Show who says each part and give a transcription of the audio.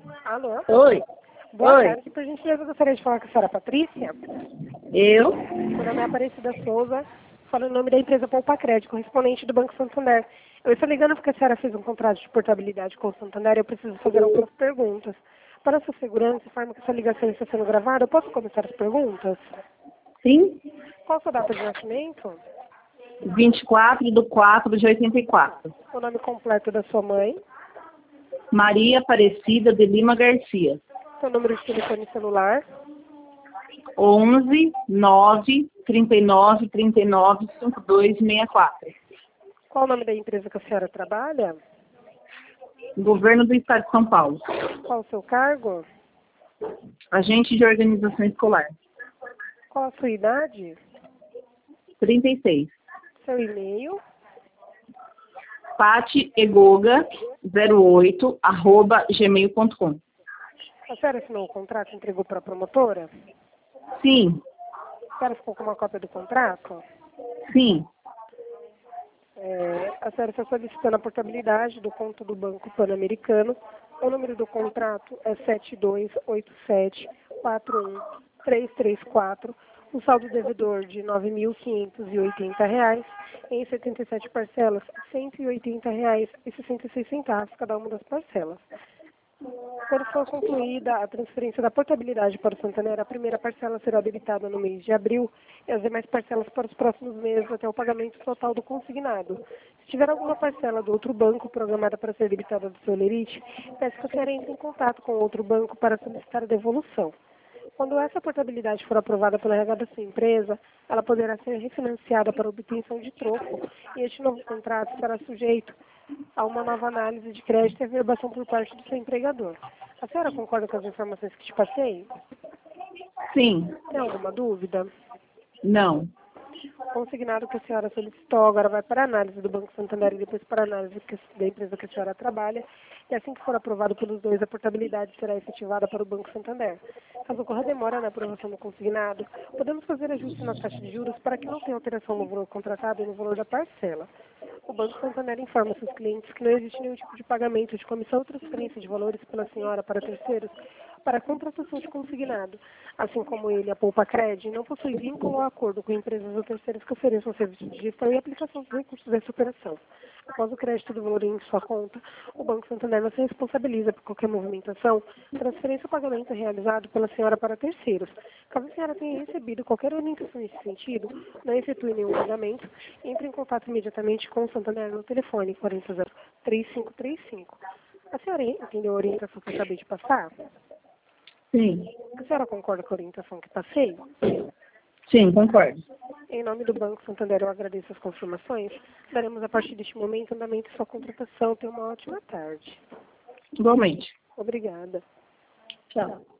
Speaker 1: Alô?
Speaker 2: Oi.
Speaker 1: Boa
Speaker 2: Oi.
Speaker 1: tarde. Por gentileza, eu gostaria de falar com a senhora Patrícia.
Speaker 2: Eu?
Speaker 1: Meu nome é Aparecida Souza. Falo em nome da empresa Poupa Crédito, correspondente do Banco Santander. Eu estou ligando porque a senhora fez um contrato de portabilidade com o Santander e eu preciso fazer algumas perguntas. Para a sua segurança, informa que essa ligação está sendo gravada. Eu posso começar as perguntas?
Speaker 2: Sim.
Speaker 1: Qual a sua data de nascimento?
Speaker 2: 24/4/84.
Speaker 1: O nome completo da sua mãe?
Speaker 2: Maria Aparecida de Lima Garcia.
Speaker 1: Seu número de telefone celular?
Speaker 2: 11 9 39 39 5264.
Speaker 1: Qual o nome da empresa que a senhora trabalha?
Speaker 2: Governo do Estado de São Paulo.
Speaker 1: Qual o seu cargo?
Speaker 2: Agente de organização escolar.
Speaker 1: Qual a sua idade?
Speaker 2: 36.
Speaker 1: Seu e-mail?
Speaker 2: patiegoga08@gmail.com.
Speaker 1: A senhora assinou o contrato e entregou para a promotora?
Speaker 2: Sim.
Speaker 1: A senhora ficou com uma cópia do contrato?
Speaker 2: Sim.
Speaker 1: A senhora está solicitando a portabilidade do conto do Banco Pan-Americano. O número do contrato é 7287-41334. O saldo devedor de R$ 9.580 em 77 parcelas, R$ 180,66 cada uma das parcelas. Quando for concluída a transferência da portabilidade para o Santander, a primeira parcela será debitada no mês de abril e as demais parcelas para os próximos meses até o pagamento total do consignado. Se tiver alguma parcela do outro banco programada para ser debitada do seu lerite, peço que a senhora entre em contato com o outro banco para solicitar a devolução. Quando essa portabilidade for aprovada pela RH da sua empresa, ela poderá ser refinanciada para obtenção de troco e este novo contrato estará sujeito a uma nova análise de crédito e averbação por parte do seu empregador. A senhora concorda com as informações que te passei?
Speaker 2: Sim.
Speaker 1: Tem alguma dúvida?
Speaker 2: Não.
Speaker 1: Consignado que a senhora solicitou, agora vai para a análise do Banco Santander e depois para a análise da empresa que a senhora trabalha. E assim que for aprovado pelos dois, a portabilidade será efetivada para o Banco Santander. Caso ocorra demora na aprovação do consignado, podemos fazer ajuste na taxa de juros para que não tenha alteração no valor contratado e no valor da parcela. O Banco Santander informa seus clientes que não existe nenhum tipo de pagamento de comissão ou transferência de valores pela senhora para terceiros para a contratação de consignado. Assim como ele, a Poupa Cred, não possui vínculo ou acordo com empresas ou terceiros que ofereçam serviços de gestão e aplicação dos recursos dessa operação. Após o crédito do valor em sua conta, o Banco Santander não se responsabiliza por qualquer movimentação, transferência ou pagamento realizado pela senhora para terceiros. Caso a senhora tenha recebido qualquer orientação nesse sentido, não efetue nenhum pagamento, entre em contato imediatamente com o Santander no telefone 40-3535. A senhora entendeu a orientação que eu acabei de passar?
Speaker 2: Sim.
Speaker 1: A senhora concorda com a orientação que passei?
Speaker 2: Sim, concordo.
Speaker 1: Em nome do Banco Santander, eu agradeço as confirmações. Daremos a partir deste momento andamento à sua contratação. Tenha uma ótima tarde.
Speaker 2: Igualmente.
Speaker 1: Obrigada.
Speaker 2: Tchau.